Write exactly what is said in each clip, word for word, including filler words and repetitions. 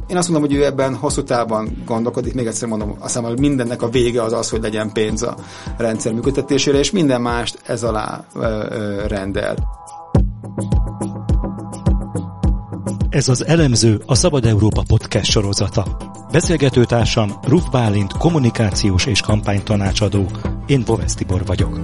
Én azt mondom, hogy ő ebben hosszú távon gondolkodik, még egyszer mondom, azt hiszem, hogy mindennek a vége az az, hogy legyen pénz a rendszer működtetésére, és minden mást ez alá ö, ö, rendel. Ez az Elemző, a Szabad Európa podcast sorozata. Beszélgetőtársam Ruf Bálint, kommunikációs és kampánytanácsadó. Én Bovesz Tibor vagyok.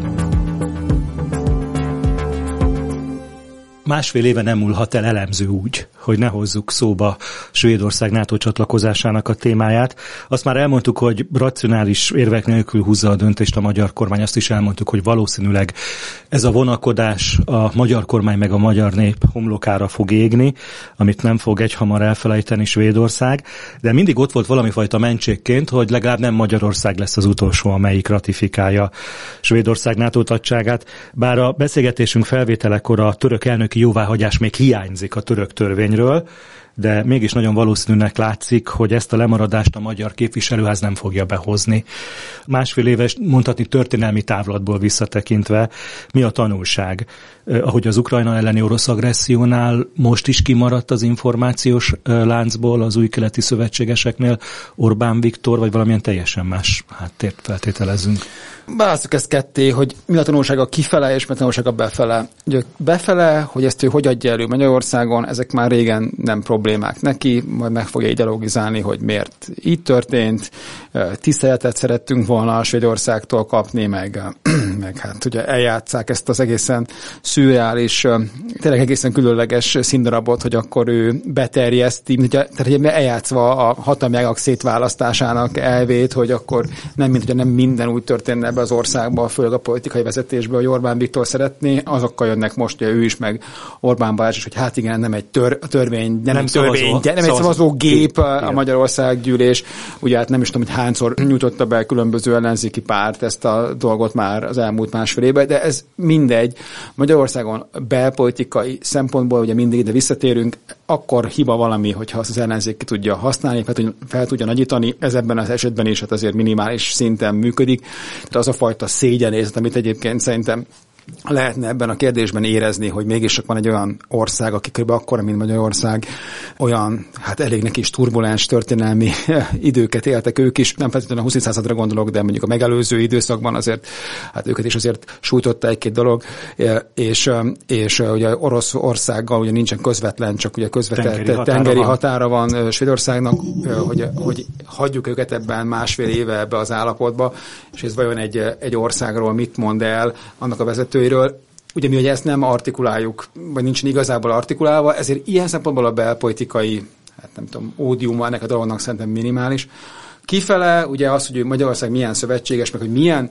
Másfél éve nem múlhat el Elemző úgy, hogy ne hozzuk szóba Svédország NATO csatlakozásának a témáját. Azt már elmondtuk, hogy racionális érvek nélkül húzza a döntést a magyar kormány. Azt is elmondtuk, hogy valószínűleg ez a vonakodás a magyar kormány meg a magyar nép homlokára fog égni, amit nem fog egyhamar elfelejteni Svédország. De mindig ott volt valami fajta mentségként, hogy legalább nem Magyarország lesz az utolsó, amelyik ratifikálja Svédország NATO tagságát. Bár a beszélgetésünk felvételekor a török elnöki jóváhagyás még hiányzik a török törvényről, de mégis nagyon valószínűnek látszik, hogy ezt a lemaradást a magyar képviselőház nem fogja behozni. Másfél éves, mondhatni történelmi távlatból visszatekintve, mi a tanulság? Ahogy az Ukrajna elleni orosz agressziónál most is kimaradt az információs láncból az új keleti szövetségeseknél Orbán Viktor, vagy valamilyen teljesen más háttért feltételezünk? Választjuk ezt ketté, hogy mi a tanulsága kifele, és mi a tanulsága befele. Ugye befele, hogy ezt ő hogy adja elő Magyarországon, ezek már régen nem problémák neki, majd meg fogja ideologizálni, hogy miért így történt. Tiszteletet szerettünk volna a Svédországtól kapni, meg, meg hát ugye eljátsszák ezt az egészen szürreális, tényleg egészen különleges színdarabot, hogy akkor ő beterjeszti, tehát hogy eljátszva a hatalmi ágak szétválasztásának elvét, hogy akkor nem, mint hogyha nem minden úgy történne ebbe az országba, főleg a politikai vezetésbe, hogy Orbán Viktor szeretné, azokkal jönnek most, hogy ő is, meg Orbán Balázs is, hogy hát igen, nem egy tör, törvény, nem, nem, törvény, szavazó, nem egy szavazó gép a Magyarország gyűlés. Ugye hát nem is tudom, hogy hányszor nyújtotta be különböző ellenzéki párt ezt a dolgot már az elmúlt másfél évben, de ez mindegy. Magyarországon belpolitikai szempontból ugye mindig ide visszatérünk, akkor hiba valami, hogyha azt az ellenzék ki tudja használni, fel, fel tudja nagyítani, ez ebben az esetben is hát azért minimális szinten működik. Tehát az a fajta szégyenézet, amit egyébként szerintem lehetne ebben a kérdésben érezni, hogy mégis van egy olyan ország, aki kb. Akkora, mint Magyarország, olyan, hát elég neki is turbulens történelmi időket éltek ők is, nem feltétlenül a huszadik századra gondolok, de mondjuk a megelőző időszakban azért, hát őket is azért sújtotta egy-két dolog, és, és ugye Oroszországgal ugye nincsen közvetlen, csak ugye közvetlen tengeri, tengeri határa van, határa van Svédországnak, hogy, hogy hagyjuk őket ebben másfél éve ebbe az állapotba, és ez vajon egy, egy országról mit mond el annak a vezető ugye mi ugye ezt nem artikuláljuk, vagy nincsen igazából artikulálva, ezért ilyen szempontból a belpolitikai, hát nem tudom, ódiuma ennek a dolognak szerintem minimális. Kifele ugye az, hogy Magyarország milyen szövetséges, meg hogy milyen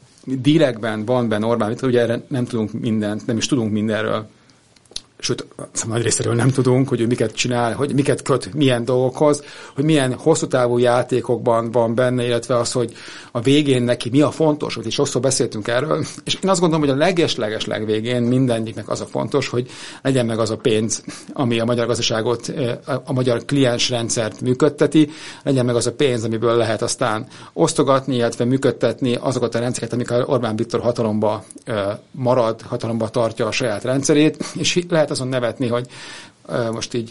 dílekben van benne Orbán Viktor, ugye erre nem tudunk mindent, nem is tudunk mindenről. Sőt, nagy részéről nem tudunk, hogy ő miket csinál, hogy miket köt, milyen dolgokhoz, hogy milyen hosszú távú játékokban van benne, illetve az, hogy a végén neki mi a fontos, hogy is sokszor beszéltünk erről, és én azt gondolom, hogy a leges-leges legvégén mindegyiknek az a fontos, hogy legyen meg az a pénz, ami a magyar gazdaságot, a magyar kliensrendszert működteti, legyen meg az a pénz, amiből lehet aztán osztogatni, illetve működtetni azokat a rendszereket, amikor Orbán Viktor hatalomba marad, hatalomba tartja a saját rendszerét, és lehet azon nevetni, hogy uh, most így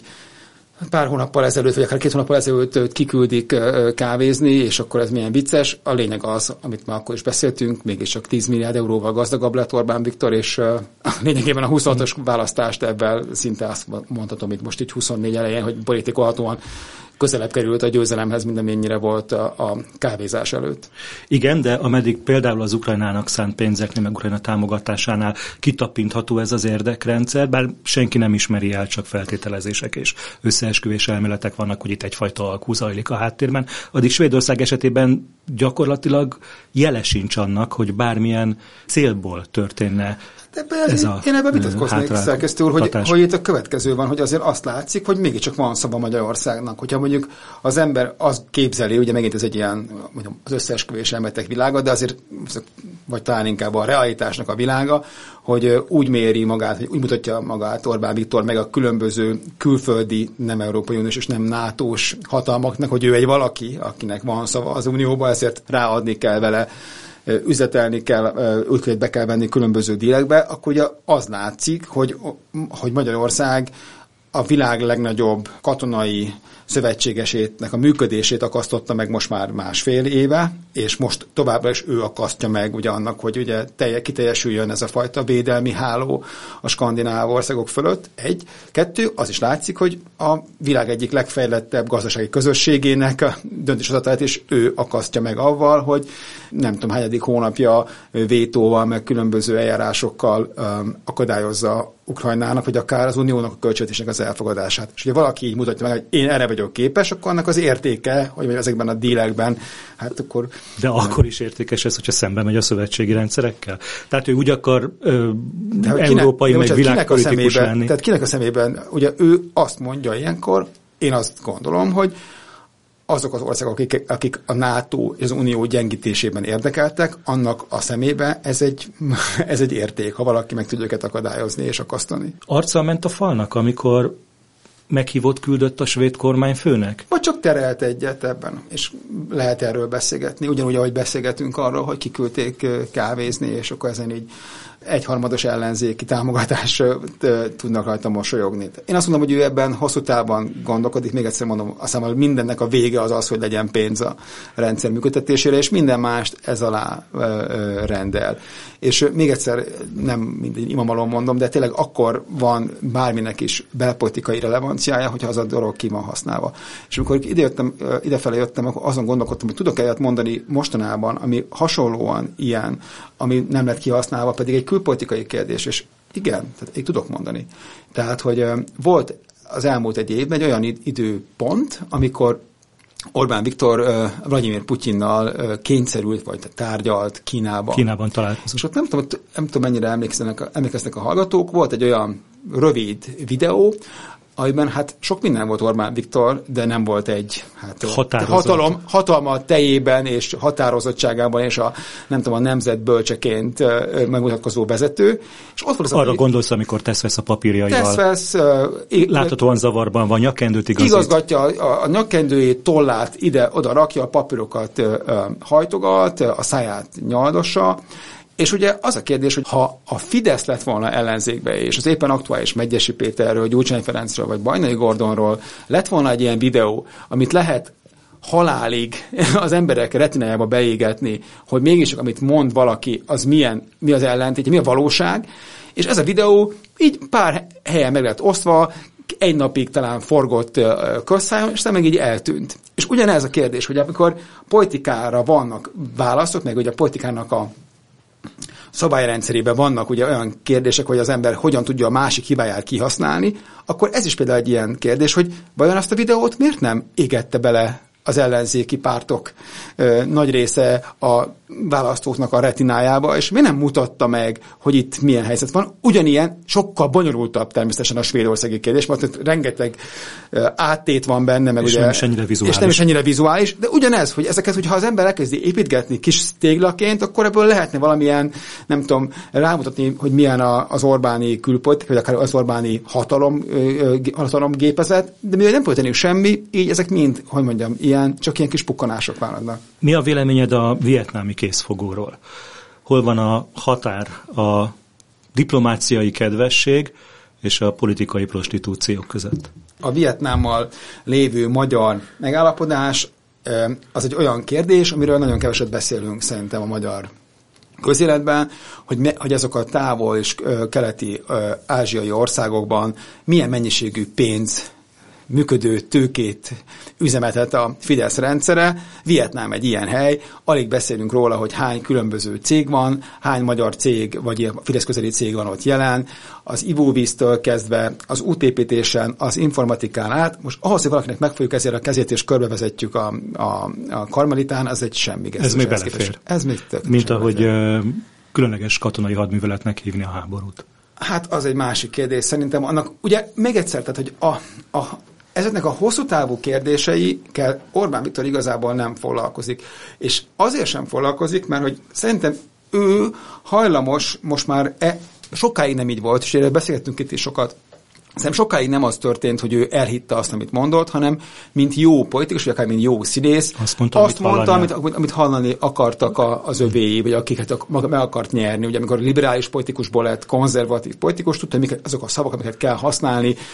pár hónappal ezelőtt, vagy akár két hónappal ezelőtt kiküldik uh, kávézni, és akkor ez milyen vicces. A lényeg az, amit már akkor is beszéltünk, mégis csak tíz milliárd euróval gazdagabb lett Orbán Viktor, és uh, lényegében a huszonhatos választást ebben szinte azt mondhatom, itt most így huszonnégy elején, hogy politikolhatóan közelebb került a győzelemhez, mint amennyire volt a, a kávézás előtt. Igen, de ameddig például az Ukrajnának szánt pénzeknél, meg Ukrajna támogatásánál kitapintható ez az érdekrendszer, bár senki nem ismeri el, csak feltételezések és összeesküvés elméletek vannak, hogy itt egyfajta alkú zajlik a háttérben. Addig Svédország esetében gyakorlatilag jele sincs annak, hogy bármilyen célból történne ez a Én ebben vitatkoznék, szerkesztő úr, hogy, hogy itt a következő van, hogy azért azt látszik, hogy mégiscsak van szava Magyarországnak. Hogyha mondjuk az ember azt képzeli, ugye megint ez egy ilyen, mondjam, az összeesküvés elméletek világa, de azért, vagy talán inkább a realitásnak a világa, hogy úgy méri magát, hogy úgy mutatja magát Orbán Viktor meg a különböző külföldi, nem Európai Uniós és nem nátós hatalmaknak, hogy ő egy valaki, akinek van szava az Unióban, ezért ráadni kell vele, üzletelni kell, úgy be kell venni különböző dílekbe, akkor ugye az látszik, hogy, hogy Magyarország a világ legnagyobb katonai szövetségesének a működését akasztotta meg most már másfél éve, és most továbbra is ő akasztja meg ugye annak, hogy ugye telje, kiteljesüljön ez a fajta védelmi háló a skandináv országok fölött. Egy. Kettő, az is látszik, hogy a világ egyik legfejlettebb gazdasági közösségének a döntéshozatalát is ő akasztja meg avval, hogy nem tudom, hányadik hónapja vétóval, meg különböző eljárásokkal um, akadályozza Ukrajnának, vagy akár az uniónak a költségvetésnek az elfogadását. És ugye valaki így mutatja meg, hogy én erre vagyok képes, akkor annak az értéke, hogy ezekben a dílekben, hát akkor... De akkor is értékes ez, hogyha szembe megy a szövetségi rendszerekkel? Tehát ő úgy akar ö, európai, kinek, meg világpolitikus lenni. Tehát kinek a szemében, ugye ő azt mondja ilyenkor, én azt gondolom, hogy azok az országok, akik, akik a NATO és az Unió gyengítésében érdekeltek, annak a szemében ez egy, ez egy érték, ha valaki meg tudja őket akadályozni és akasztani. Arccal ment a falnak, amikor meghívott küldött a svéd kormányfőnek? Vagy csak terelt egyet ebben, és lehet erről beszélgetni, ugyanúgy, ahogy beszélgetünk arról, hogy kiküldték kávézni, és akkor ezen így egyharmados ellenzéki támogatás tudnak rajta mosolyogni. Én azt mondom, hogy ő ebben hosszú távon gondolkodik, még egyszer mondom, azt hiszem, hogy mindennek a vége az az, hogy legyen pénz a rendszer működtetésére, és minden mást ez alá rendel. És még egyszer nem mindegy imamalom mondom, de tényleg akkor van bárminek is belpolitikai relevanciája, hogyha az a dolog ki van használva. És amikor idejöttem, idefele jöttem, akkor azon gondolkodtam, hogy tudok egyet mondani mostanában, ami hasonlóan ilyen, ami nem lett kihasználva, pedig egy külpolitikai kérdés, és igen, tehát én tudok mondani. Tehát, hogy volt az elmúlt egy évben egy olyan időpont, amikor Orbán Viktor uh, Vladimir Putyinnal uh, kényszerült, vagy tárgyalt Kínában. Kínában találkozott. És ott nem tudom, nem tudom mennyire emlékeznek, emlékeznek a hallgatók, volt egy olyan rövid videó, amiben hát sok minden volt Orbán Viktor, de nem volt egy hát, hatalom, hatalma tejében és határozottságában és a, nem tudom, a nemzet bölcseként uh, megmutatkozó vezető. És ott volt az arra a, gondolsz, amikor tesz vesz a papírjaival. Tesz vesz, uh, láthatóan zavarban van, nyakkendőt igazít. Igazgatja a, a nyakkendőjét, tollát ide-oda rakja, a papírokat uh, hajtogat, a száját nyaldossa. És ugye az a kérdés, hogy ha a Fidesz lett volna ellenzékbe, és az éppen aktuális Medgyessy Péterről, Gyurcsány Ferencről, vagy Bajnai Gordonról lett volna egy ilyen videó, amit lehet halálig az emberek retinájába beégetni, hogy mégis amit mond valaki, az milyen, mi az ellentétje, mi a valóság, és ez a videó így pár helyen meg lett osztva, egy napig talán forgott közszájon, és aztán meg így eltűnt. És ugyanez a kérdés, hogy amikor politikára vannak válaszok, meg ugye a politikának a szabályrendszerében vannak ugye olyan kérdések, hogy az ember hogyan tudja a másik hibáját kihasználni, akkor ez is például egy ilyen kérdés, hogy vajon azt a videót miért nem égette bele az ellenzéki pártok ö, nagy része a választóknak a retinájába, és miért nem mutatta meg, hogy itt milyen helyzet van. Ugyanilyen, sokkal bonyolultabb természetesen a svédországi kérdés, mert rengeteg ö, áttét van benne, meg és ugye, nem is ennyire vizuális. És nem is ennyire vizuális, de ugyanez, hogy ezeket, hogyha az ember elkezdi építgetni kis téglaként, akkor ebből lehetne valamilyen, nem tudom, rámutatni, hogy milyen a, az Orbáni külpolitika, vagy akár az Orbáni hatalom, ö, hatalomgépezet, de mivel nem történik semmi, így ezek mind, hogy mondjam, ilyen, csak ilyen kis pukkanások maradnak. Mi a véleményed a vietnámi készfogóról? Hol van a határ a diplomáciai kedvesség és a politikai prostitúció között? A Vietnámmal lévő magyar megállapodás az egy olyan kérdés, amiről nagyon keveset beszélünk szerintem a magyar közéletben, hogy, me, hogy azok a távol és keleti ázsiai országokban milyen mennyiségű pénz, működő tőkét üzemeltet a Fidesz rendszere. Vietnám egy ilyen hely, alig beszélünk róla, hogy hány különböző cég van, hány magyar cég, vagy Fidesz közeli cég van ott jelen, az ivóvíztől kezdve, az útépítésen, az informatikán át. Most ahhoz, hogy valakinek megfogjuk ezért a kezét, és körbevezetjük a, a, a Karmelitán, az egy semmi. Ez még belefér. Ez még tök. Mint ahogy uh, különleges katonai hadműveletnek hívni a háborút. Hát az egy másik kérdés. Szerintem annak, ugye még egyszer, tehát, hogy a, a ezeknek a hosszú távú kérdéseikkel Orbán Viktor igazából nem foglalkozik. És azért sem foglalkozik, mert hogy szerintem ő hajlamos most már, e, sokáig nem így volt, és erről beszélgettünk itt is sokat, szerintem sokáig nem az történt, hogy ő elhitte azt, amit mondott, hanem mint jó politikus, vagy akár mint jó színész, azt mondta, azt amit, mondta amit, amit hallani akartak a, az övéi, vagy akiket meg akart nyerni. Ugye amikor liberális politikusból lett konzervatív politikus, tudta, hogy azok a szavak, amiket kell használni,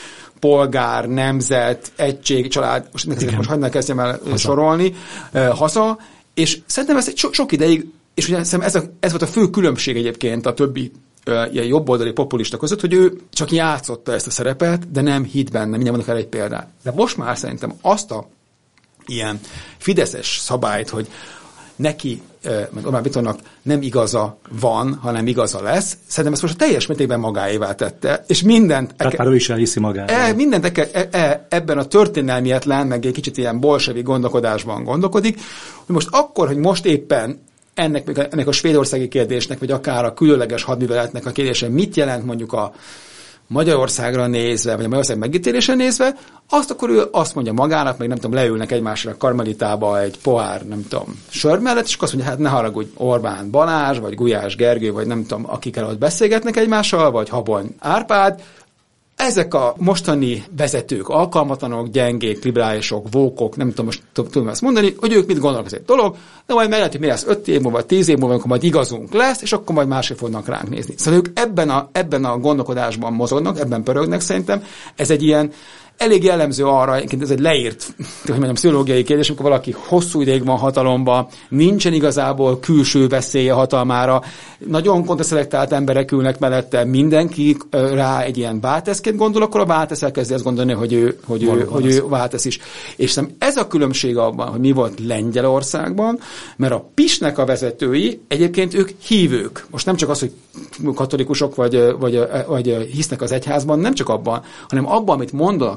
polgár, nemzet, egység, család, most, most hagyd kezdjem el haza. sorolni, haza, és szerintem ez so, sok ideig, és ugye szerintem ez, a, ez volt a fő különbség egyébként a többi ilyen jobboldali populista között, hogy ő csak játszotta ezt a szerepet, de nem hitt benne. Mindjárt mondok el egy példát. De most már szerintem azt a ilyen fideszes szabályt, hogy neki, meg Orbán Viktornak nem igaza van, hanem igaza lesz. Szerintem ezt most a teljes mértékben magáévá tette, és mindent... Tehát már ő is elhiszi magára. E, mindent e, e, ebben a történelmietlen, meg egy kicsit ilyen bolsevi gondolkodásban gondolkodik, hogy most akkor, hogy most éppen ennek, ennek a svédországi kérdésnek, vagy akár a különleges hadműveletnek a kérdése mit jelent mondjuk a Magyarországra nézve, vagy a Magyarország megítélésre nézve, azt akkor ő azt mondja magának, meg nem tudom, leülnek egymásra a Karmelitába egy pohár, nem tudom, sör mellett, és akkor azt mondja, hát ne haragudj, Orbán Balázs, vagy Gulyás Gergő, vagy nem tudom, akikkel ott beszélgetnek egymással, vagy Habony Árpád, ezek a mostani vezetők, alkalmatlanok, gyengék, liberálisok, vókok, nem tudom most tudom ezt mondani, hogy ők mit gondolnak ez egy dolog, de majd meglátjuk, mi lesz öt év múlva, tíz év múlva, amikor majd igazunk lesz, és akkor majd másképp fognak ránk nézni. Szóval ők ebben a, ebben a gondolkodásban mozognak, ebben pörögnek szerintem. Ez egy ilyen elég jellemző arra, egyébként ez egy leírt, hogy mondjam, pszichológiai kérdés, amikor valaki hosszú ideig van hatalomban, nincsen igazából külső veszélye hatalmára, nagyon kontraszelektállt emberek ülnek mellette, mindenki rá egy ilyen válteszként gondol, akkor a váltesz elkezdi azt gondolni, hogy ő, hogy ő, hogy ő váltesz is. És szerintem ez a különbség abban, hogy mi volt Lengyelországban, mert a PiS-nek a vezetői egyébként ők hívők. Most nem csak az, hogy katolikusok vagy, vagy, vagy hisznek az egyházban, nem csak abban, hanem abban, amit mondanak,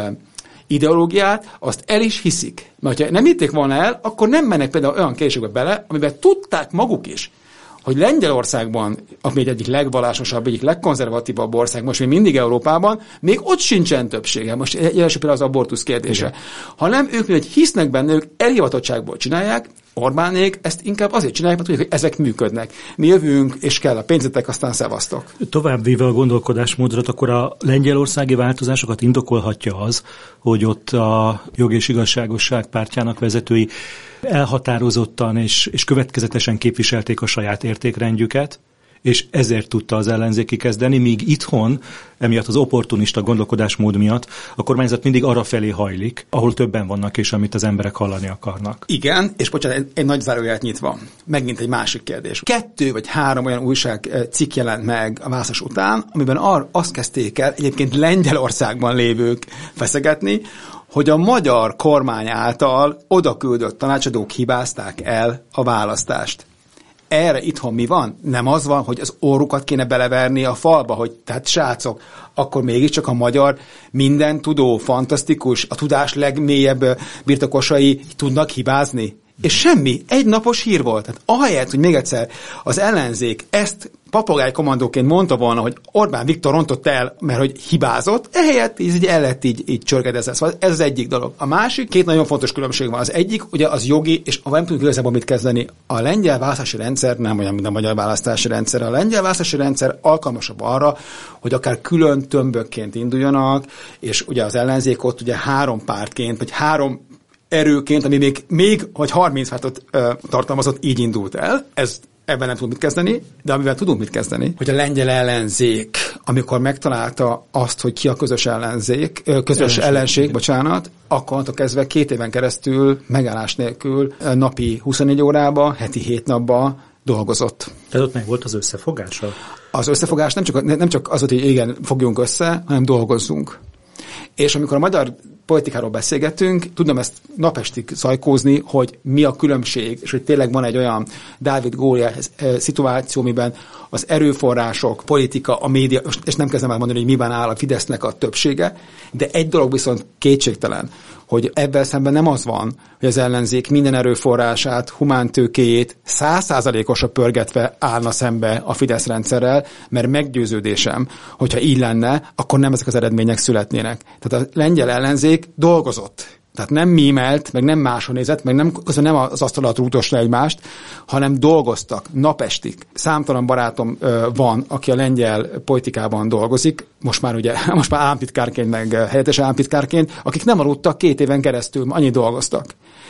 ideológiát, azt el is hiszik. Mert ha nem hitték volna el, akkor nem mennek például olyan kérdésekbe bele, amiben tudták maguk is, hogy Lengyelországban, ami egy egyik legvallásosabb, egyik legkonzervatívabb ország, most még mindig Európában, még ott sincsen többsége. Most első például az abortusz kérdése. Igen. Hanem ők, hogy hisznek benne, ők elhivatottságból csinálják, Orbánék ezt inkább azért csinálják, mert tudják, hogy ezek működnek. Mi jövünk, és kell a pénzetek, aztán szevasztok. Tovább véve a gondolkodásmódot, akkor a lengyelországi változásokat indokolhatja az, hogy ott a Jog és Igazságosság pártjának vezetői elhatározottan és, és következetesen képviselték a saját értékrendjüket, és ezért tudta az ellenzék kikezdeni, míg itthon, emiatt az opportunista gondolkodásmód miatt a kormányzat mindig arra felé hajlik, ahol többen vannak, és amit az emberek hallani akarnak. Igen, és bocsánat, egy, egy nagy zárójelet nyitva. Megint egy másik kérdés. Kettő vagy három olyan újság cikk jelent meg a választás után, amiben ar- azt kezdték el egyébként Lengyelországban lévők feszegetni, hogy a magyar kormány által odaküldött tanácsadók hibázták el a választást. Erre itthon mi van? Nem az van, hogy az orrukat kéne beleverni a falba, hogy tehát srácok, akkor mégiscsak a magyar minden tudó, fantasztikus, a tudás legmélyebb birtokosai tudnak hibázni? És semmi, egy napos hír volt. Tehát ahelyett, hogy még egyszer az ellenzék ezt papagáj kommandóként mondta volna, hogy Orbán Viktor rontott el, mert hogy hibázott, ehelyett így el lett így, így csörgedezve. Szóval ez az egyik dolog. A másik, két nagyon fontos különbség van. Az egyik, ugye az jogi, és nem tudjuk igazából mit kezdeni. A lengyel választási rendszer, nem olyan, mint a magyar választási rendszer. A lengyel választási rendszer alkalmasabb arra, hogy akár külön tömbökként induljanak, és ugye az ellenzék ott ugye három pártként, vagy három erőként, ami még, még vagy harminc pártot ö, tartalmazott, így indult el. Ez ebben nem tudunk mit kezdeni, de amivel tudunk mit kezdeni, hogy a lengyel ellenzék, amikor megtalálta azt, hogy ki a közös ellenzék, közös ellenség, ellenség bocsánat, akkor kezdve két éven keresztül megállás nélkül napi huszonnégy órában, heti hét napban dolgozott. Tehát ott meg volt az összefogása? Az összefogás nem csak, nem csak az, hogy igen, fogjunk össze, hanem dolgozzunk. És amikor a magyar politikáról beszélgetünk, tudom ezt napestig szajkózni, hogy mi a különbség, és hogy tényleg van egy olyan Dávid Góliát szituáció, amiben az erőforrások, politika, a média, és nem kezdem el mondani, hogy miben áll a Fidesznek a többsége, de egy dolog viszont kétségtelen, hogy ebben szemben nem az van, hogy az ellenzék minden erőforrását, humántőkéjét száz százalékosra pörgetve állna szembe a Fidesz rendszerrel, mert meggyőződésem, hogyha így lenne, akkor nem ezek az eredmények születnének. Tehát a lengyel ellenzék dolgozott. Tehát nem mímelt, meg nem máshol nézett, meg nem, nem az asztal alatt rútosra egymást, hanem dolgoztak napestig. Számtalan barátom ö, van, aki a lengyel politikában dolgozik, most már ugye, most már államtitkárként, meg helyettes államtitkárként, akik nem aludtak két éven keresztül, annyi dolgoztak.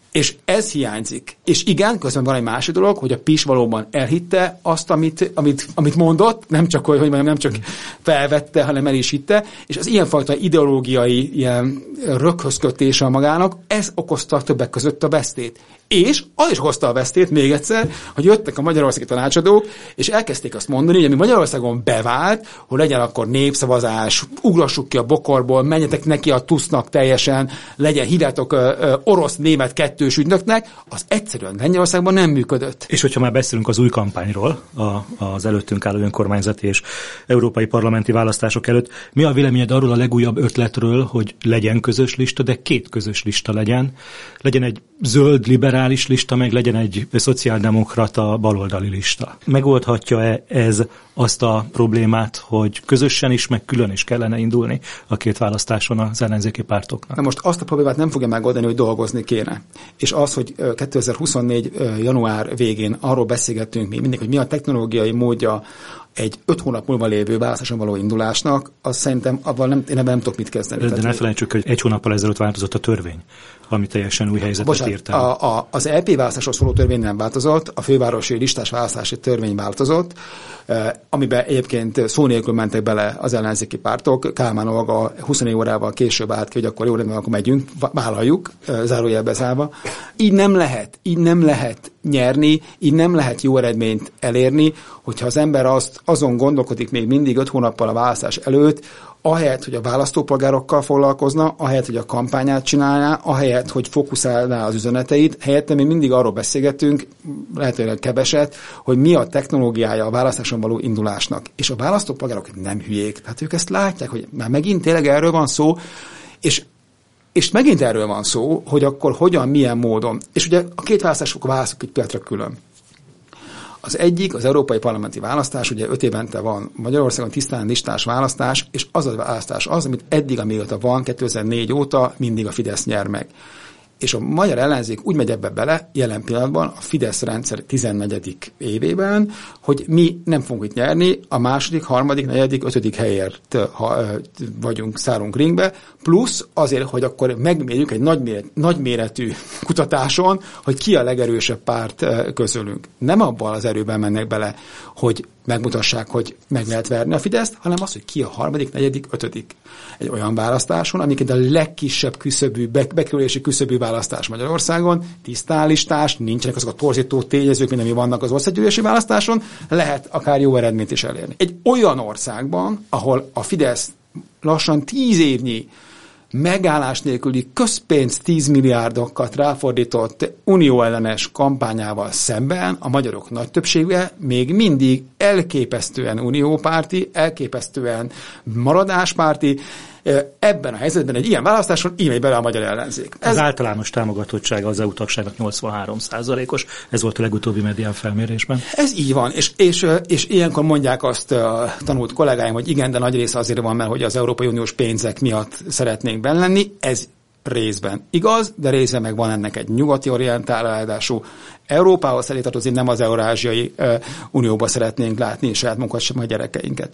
És ez hiányzik. És igen, közben van egy másik dolog, hogy a PiS valóban elhitte azt, amit, amit, amit mondott, nem csak, hogy, hogy mondjam, nem csak felvette, hanem el is hitte, és az ilyenfajta ideológiai ilyen röghözkötése magának, ez okozta többek között a vesztét. És az is hozta a vesztét, még egyszer, hogy jöttek a magyarországi tanácsadók, és elkezdték azt mondani, hogy ami Magyarországon bevált, hogy legyen akkor népszavazás, ugrassuk ki a bokorból, menjetek neki a tusznak teljesen, legyen hívjátok orosz-német kettős ügynöknek, az egyszerűen Lengyelországban nem működött. És hogyha már beszélünk az új kampányról, a, az előttünk álló önkormányzati és európai parlamenti választások előtt, mi a véleményed arról a legújabb ötletről, hogy legyen közös lista, de két közös lista legyen, legyen egy zöld liberális lista, meg legyen egy szociáldemokrata baloldali lista. Megoldhatja-e ez azt a problémát, hogy közösen is, meg külön is kellene indulni a két választáson az ellenzéki pártoknak? Na most azt a problémát nem fogja megoldani, hogy dolgozni kéne. És az, hogy kétezer-huszonnégy január végén arról beszélgettünk még mindig, hogy mi a technológiai módja egy öt hónap múlva lévő választáson való indulásnak, azt szerintem abban nem, én ebben nem tudok mit kezdeni. De, de ne felejtsük, hogy egy hónappal ezelőtt változott a törvény, ami teljesen új helyzetet írt el. A, a, az é pé választásról szóló törvény nem változott, a fővárosi listás választási törvény változott, eh, amiben egyébként szó nélkül mentek bele az ellenzéki pártok. Kálmán Olga huszonnégy órával később állt ki, hogy akkor jó rendben, akkor megyünk, vállaljuk, eh, zárójelbe zárva. Így nem lehet, így nem lehet nyerni, így nem lehet jó eredményt elérni, hogyha az ember azt, azon gondolkodik még mindig öt hónappal a választás előtt, ahelyett, hogy a választópolgárokkal foglalkozna, ahelyett, hogy a kampányát csinálná, ahelyett, hogy fókuszálná az üzeneteit, helyette mi mindig arról beszélgetünk, lehetőleg keveset, hogy mi a technológiája a választáson való indulásnak. És a választópolgárok nem hülyék. Tehát ők ezt látják, hogy már megint tényleg erről van szó, és És megint erről van szó, hogy akkor hogyan, milyen módon. És ugye a két választások válaszok itt pillanatra külön. Az egyik, az európai parlamenti választás, ugye öt évente van Magyarországon tisztán listás választás, és az a választás az, amit eddig, amióta van, kétezer-négy óta mindig a Fidesz nyer meg. És a magyar ellenzék úgy megy ebbe bele, jelen pillanatban a Fidesz rendszer tizennegyedik évében, hogy mi nem fogunk itt nyerni, a második, harmadik, negyedik, ötödik helyért ha, vagyunk, szárunk ringbe, plusz azért, hogy akkor megmérjük egy nagyméret, nagyméretű kutatáson, hogy ki a legerősebb párt közülünk. Nem abban az erőben mennek bele, hogy megmutassák, hogy meg lehet verni a Fideszt, hanem az, hogy ki a harmadik, negyedik, ötödik. Egy olyan választáson, amiket a legkisebb küszöbű, bekerülési küszöbű választás Magyarországon, tisztán listás, nincsenek azok a torzító tényezők, mint ami vannak az országgyűlési választáson, lehet akár jó eredményt is elérni. Egy olyan országban, ahol a Fidesz lassan tíz évnyi megállás nélküli közpénz tíz milliárdokat ráfordított unióellenes kampányával szemben a magyarok nagy többsége még mindig elképesztően uniópárti, elképesztően maradáspárti. Ebben a helyzetben egy ilyen választáson így megy bele a magyar ellenzék. Ez... Az általános támogatottsága az é u tagságnak nyolcvanhárom százalékos, ez volt a legutóbbi medián felmérésben. Ez így van, és, és, és ilyenkor mondják azt a tanult kollégáim, hogy igen, de nagy része azért van, mert hogy az Európai Uniós pénzek miatt szeretnénk benne lenni. Ez részben igaz, de részben meg van ennek egy nyugati orientálású Európához szeretné tartozni, nem az Eurázsiai uh, Unióba szeretnénk látni saját munkat sem a gyerekeinket.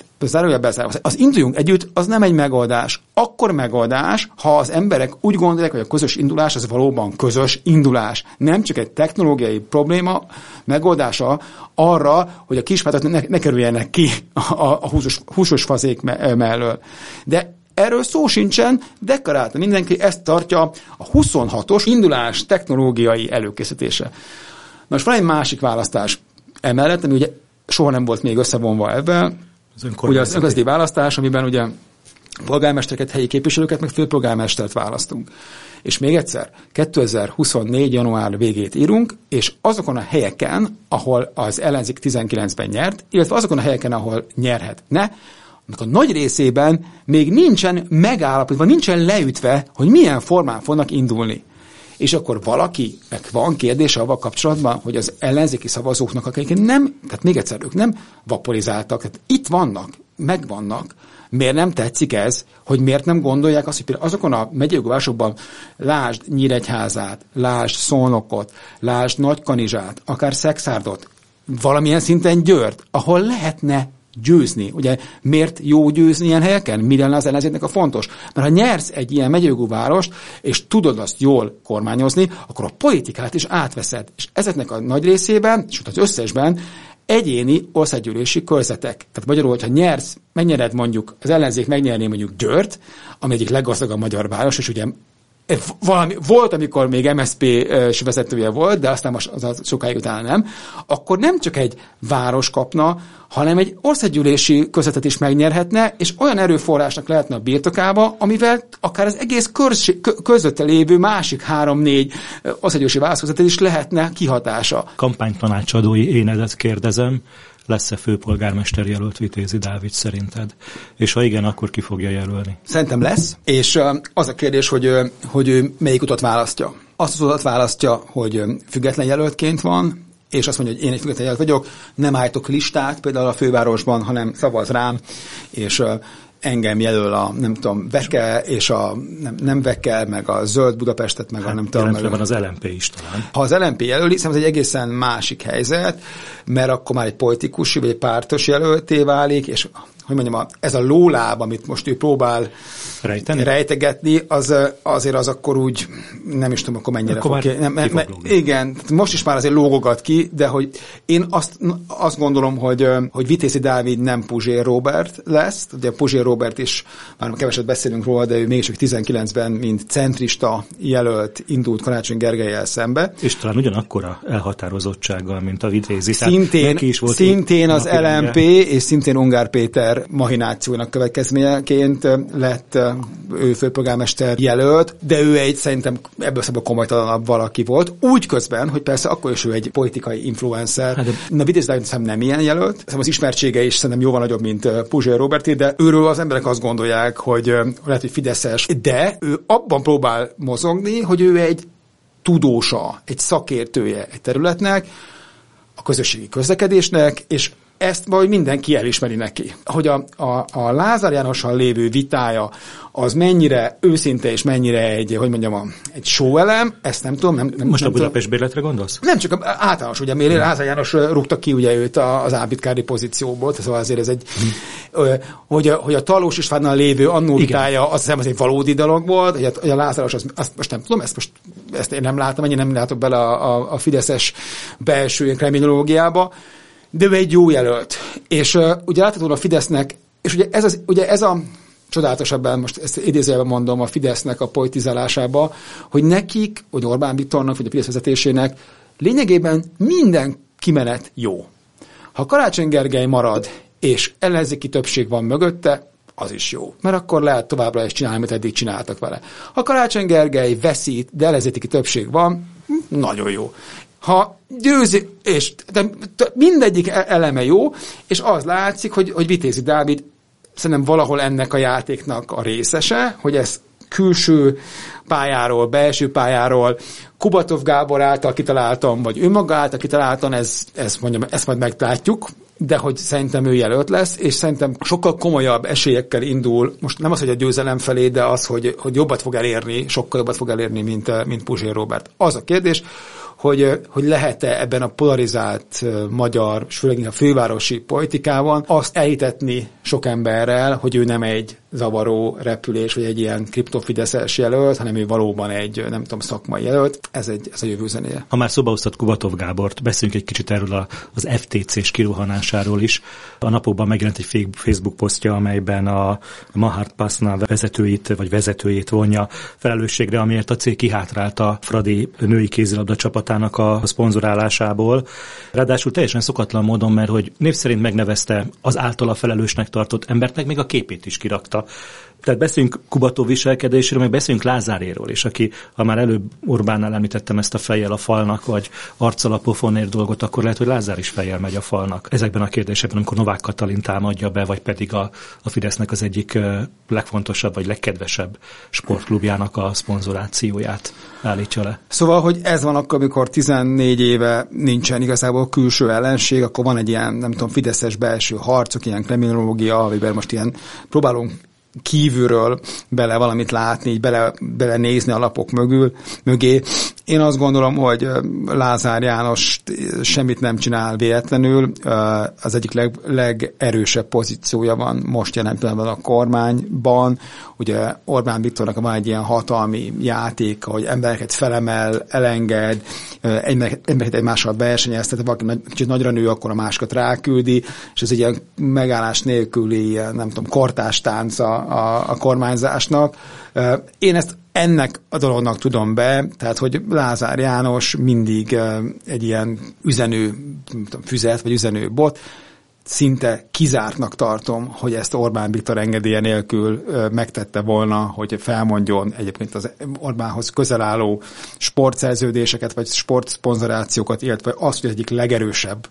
Az induljunk együtt, az nem egy megoldás. Akkor megoldás, ha az emberek úgy gondolják, hogy a közös indulás az valóban közös indulás. Nem csak egy technológiai probléma megoldása arra, hogy a kispártok ne, ne kerüljenek ki a, a, a húsos, húsos fazék me, mellől. De erről szó sincsen, deklaráltan mindenki ezt tartja a huszonhatos indulás technológiai előkészítése. Na most van egy másik választás emellett, ami ugye soha nem volt még összevonva ebben, az ugye az önkormányzati választás, amiben ugye polgármestereket, helyi képviselőket, meg főpolgármestert választunk. És még egyszer, kétezer-huszonnégy január végét írunk, és azokon a helyeken, ahol az ellenzék tizenkilencben nyert, illetve azokon a helyeken, ahol nyerhetne, annak a nagy részében még nincsen megállapítva, nincsen leütve, hogy milyen formán fognak indulni. És akkor valakinek van kérdése avval kapcsolatban, hogy az ellenzéki szavazóknak, akik nem, tehát még egyszer, ők nem vaporizáltak, tehát itt vannak, megvannak. Miért nem tetszik ez, hogy miért nem gondolják azt, hogy például azokon a megyei városokban lásd Nyíregyházát, lásd Szolnokot, lásd Nagykanizsát, akár Szekszárdot, valamilyen szinten Győrt, ahol lehetne győzni. Ugye miért jó győzni ilyen helyeken? Mi lenne az ellenzéknek a fontos? Mert ha nyersz egy ilyen megyőjogú várost, és tudod azt jól kormányozni, akkor a politikát is átveszed. És ezeknek a nagy részében, és az összesben egyéni országgyűlési körzetek. Tehát magyarul, hogyha nyersz, megnyered mondjuk, az ellenzék megnyerné mondjuk Győrt, ami egyik leggazdagabb magyar város, és ugye valami, volt, amikor még em es zé pé-s vezetője volt, de aztán most az, az sokáig utána nem, akkor nem csak egy város kapna, hanem egy országgyűlési körzetet is megnyerhetne, és olyan erőforrásnak lehetne a birtokába, amivel akár az egész közötte lévő másik három-négy országgyűlési választközetet is lehetne kihatása. Kampánytanácsadói énedet kérdezem, lesz-e főpolgármester jelölt Vitézi Dávid szerinted? És ha igen, akkor ki fogja jelölni? Szerintem lesz, és az a kérdés, hogy, hogy ő melyik utat választja. Azt az utat választja, hogy független jelöltként van, és azt mondja, hogy én egy független jelölt vagyok, nem állítok listát például a fővárosban, hanem szavaz rám, és engem jelöl a, nem tudom, Veke, és a nem, nem Veke, meg a Zöld Budapestet, meg hát, a nem tudom. Meg van az el em pé is talán. Ha az el em pé jelöli, szerintem ez egy egészen másik helyzet, mert akkor már egy politikusi, vagy egy pártos jelölté válik, és hogy mondjam, ez a lóláb, amit most ő próbál Rejteni? rejtegetni, az, azért az akkor úgy, nem is tudom, akkor mennyire akkor fog ki. Nem, mert, mert, igen, most is már azért lógogat ki, de hogy én azt, azt gondolom, hogy, hogy Vitézi Dávid nem Puzsér Róbert lesz, ugye Puzsér Róbert is, már keveset beszélünk róla, de ő mégiscsak tizenkilencben, mint centrista jelölt indult Karácsony Gergellyel szembe. És talán ugyanakkora elhatározottsággal, mint a Vitézi. Szintén, is volt szintén az el em pé és szintén Ungár Péter mahinációnak következményeként lett ő főpolgármester jelölt, de ő egy szerintem ebből szemben komolytalanabb valaki volt. Úgy közben, hogy persze akkor is ő egy politikai influencer. Hát, na, Vitézi Dávid szerintem nem ilyen jelölt. Szerintem az ismertsége is szerintem jóval nagyobb, mint Puzsér Róberté, de őről az emberek azt gondolják, hogy lehet, hogy fideszes, de ő abban próbál mozogni, hogy ő egy tudósa, egy szakértője egy területnek, a közösségi közlekedésnek, és ezt majd mindenki elismeri neki. Hogy a, a, a Lázár Jánossal lévő vitája az mennyire őszinte és mennyire egy, hogy mondjam, a, egy show-elem, ezt nem tudom. Nem, nem, Most nem a Budapest bérletre gondolsz? Nem, csak általános, ugye miért Lázár János rúgta ki ugye őt az álbitkári pozícióból, szóval azért ez egy, hmm. hogy, a, hogy a Talós Istvánnal lévő annó vitája, azt hiszem, az egy valódi dolog volt, hogy a, hogy a Lázáros, az, azt most nem tudom, ezt most ezt én nem látom, ennyi nem látok bele a, a, a fideszes belső kriminológiába, de ő egy jó jelölt. És uh, ugye láthatóan a Fidesznek, és ugye ez, az, ugye ez a csodálatosabban, most ezt idézőjelben mondom, a Fidesznek a politizálásába, hogy nekik, vagy Orbán Viktornak, vagy a Fidesz vezetésének lényegében minden kimenet jó. Ha Karácsony Gergely marad, és ellenzéki többség van mögötte, az is jó. Mert akkor lehet továbbra is csinálni, amit eddig csináltak vele. Ha Karácsony Gergely veszít, de ellenzéki többség van, nagyon jó. Ha győzi, és de mindegyik eleme jó, és az látszik, hogy, hogy Vitézi Dávid szerintem valahol ennek a játéknak a részese, hogy ez külső pályáról, belső pályáról, Kubatov Gábor által kitaláltam, vagy ő maga által kitaláltam, ez, ez mondjam, ezt majd meglátjuk, de hogy szerintem ő jelölt lesz, és szerintem sokkal komolyabb esélyekkel indul, most nem az, hogy a győzelem felé, de az, hogy, hogy jobbat fog elérni, sokkal jobbat fog elérni, mint, mint Puzsér Róbert. Az a kérdés, hogy, hogy lehet-e ebben a polarizált magyar, és főleg a fővárosi politikában azt elhitetni sok emberrel, hogy ő nem egy zavaró repülés, vagy egy ilyen kriptofideszes jelölt, hanem ő valóban egy, nem tudom, szakmai jelölt. Ez, egy, ez a jövő zenéje. Ha már szóba hoztad Kubatov Gábort, beszéljünk egy kicsit erről a, az ef té cés kirohanásáról is. A napokban megjelent egy Facebook posztja, amelyben a Mahart Pasna vezetőit, vagy vezetőjét vonja felelősségre, amiért a cég kihátrált a Fradi női kézilabda csapatának a szponzorálásából. Ráadásul teljesen szokatlan módon, mert hogy név szerint megnevezte az általa felelősnek tartott embert, meg még a képét is kirakta. Tehát beszéljünk Kubatov viselkedéséről, meg beszéljünk Lázáréról is, aki, ha már előbb Orbánnál említettem ezt a fejjel a falnak, vagy arccal a pofonért dolgot, akkor lehet, hogy Lázár is fejjel megy a falnak. Ezekben a kérdésekben, amikor Novák Katalin támadja be, vagy pedig a, a Fidesznek az egyik legfontosabb, vagy legkedvesebb sportklubjának a szponzorációját állítja le. Szóval, hogy ez van akkor, amikor tizennégy éve nincsen igazából külső ellenség, akkor van egy ilyen, nem tudom, fideszes belső harcok, ilyen kriminológia, amiben most ilyen próbálunk kívülről bele valamit látni, így bele, bele nézni a lapok mögül, mögé, Én azt gondolom, hogy Lázár János semmit nem csinál véletlenül. Az egyik leg, legerősebb pozíciója van most jelen pillanatban a kormányban. Ugye Orbán Viktornak van egy ilyen hatalmi játéka, hogy embereket felemel, elenged, embereket egymással versenyeztet, valaki nagy, kicsit nagyra nő, akkor a másikat ráküldi, és ez egy ilyen megállás nélküli, ilyen, nem tudom, kortástánc a, a, a kormányzásnak. Én ezt ennek a dolognak tudom be, tehát, hogy Lázár János mindig egy ilyen üzenő tudom, füzet, vagy üzenő bot, szinte kizártnak tartom, hogy ezt Orbán Viktor engedélye nélkül megtette volna, hogy felmondjon egyébként az Orbánhoz közel álló sportszerződéseket, vagy sportszponzorációkat, illetve azt, hogy egyik legerősebb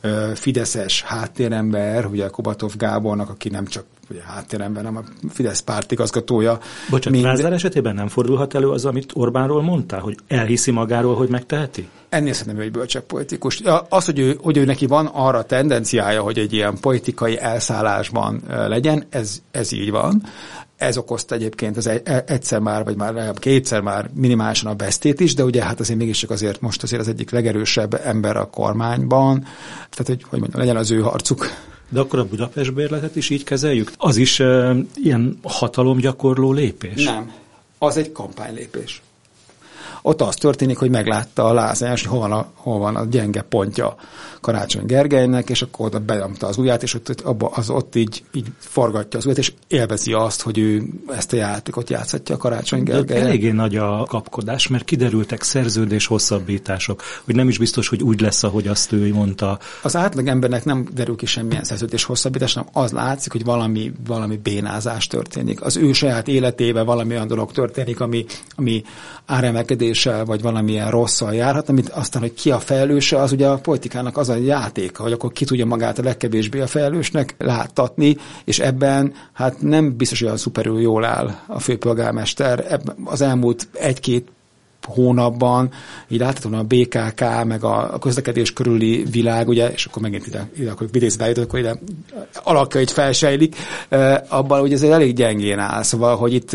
fideszes háttérember, ugye Kubatov Gábornak, aki nem csak ugye háttérember, hanem a Fidesz pártigazgatója. Bocsánat, mind... Lázár esetében nem fordulhat elő az, amit Orbánról mondtál, hogy elhiszi magáról, hogy megteheti? Ennél szerintem ő egy bölcsebb politikus. Az, hogy ő, hogy ő neki van arra tendenciája, hogy egy ilyen politikai elszállásban legyen, ez, ez így van. Ez okozta egyébként az egyszer már, vagy már kétszer már minimálisan a vesztét is, de ugye hát azért mégiscsak azért most azért az egyik legerősebb ember a kormányban. Tehát, hogy, hogy mondjam, legyen az ő harcuk. De akkor a Budapest bérletet is így kezeljük? Az is e, ilyen hatalomgyakorló lépés? Nem. Az egy kampánylépés. Ott az történik, hogy meglátta a Lázár János, hogy hol van a, hol van a gyenge pontja Karácsony Gergelynek, és akkor oda benyomta az ujját, és ott, abba, az ott így, így forgatja az ujját, és élvezi azt, hogy ő ezt a játékot játszhatja a Karácsony Gergelyen. Eléggé nagy a kapkodás, mert kiderültek szerződés hosszabbítások, hogy nem is biztos, hogy úgy lesz, ahogy azt ő mondta. Az átlag embernek nem derül ki semmilyen szerződés hosszabbítás, hanem az látszik, hogy valami, valami bénázás történik. Az ő saját életében valami olyan dolog történik, ami, ami áremelkedéssel, vagy valamilyen rosszal járhat, amit aztán, hogy ki a felelőse, az ugye a politikának az a játéka, hogy akkor ki tudja magát a legkevésbé a felelősnek láttatni, és ebben hát nem biztos, hogy olyan szuperül jól áll a főpolgármester. Ebben az elmúlt egy-két hónapban, így láthatóan a bé ká ká, meg a közlekedés körüli világ, ugye, és akkor megint ide, ide akkor vidészbe jutott, akkor ide alakja így felsejlik, abban ugye ez elég gyengén áll. Szóval, hogy itt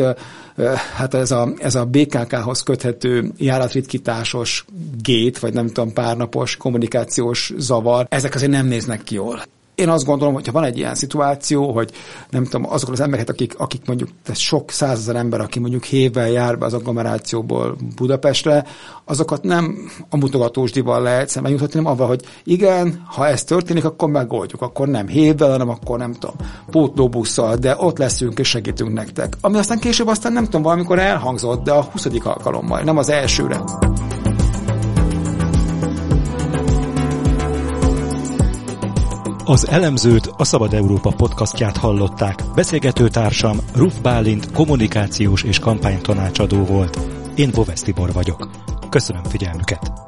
hát ez a, ez a bé ká ká-hoz köthető járatritkításos gét, vagy nem tudom, párnapos kommunikációs zavar, ezek azért nem néznek ki jól. Én azt gondolom, hogyha van egy ilyen szituáció, hogy nem tudom, azok az embereket, akik, akik mondjuk, tehát sok százezer ember, aki mondjuk hévvel jár be az agglomerációból Budapestre, azokat nem a mutogatósdival lehet szemben juthatni, hanem avval, hogy igen, ha ez történik, akkor megoldjuk, akkor nem hévvel, hanem akkor nem tudom, pótlóbusszal, de ott leszünk és segítünk nektek. Ami aztán később aztán nem tudom, valamikor elhangzott, de a huszadik alkalommal, nem az elsőre. Az Elemzőt, a Szabad Európa podcastját hallották. Beszélgető társam Ruf Bálint kommunikációs és kampánytanácsadó volt. Én Bovesz Tibor vagyok. Köszönöm figyelmüket!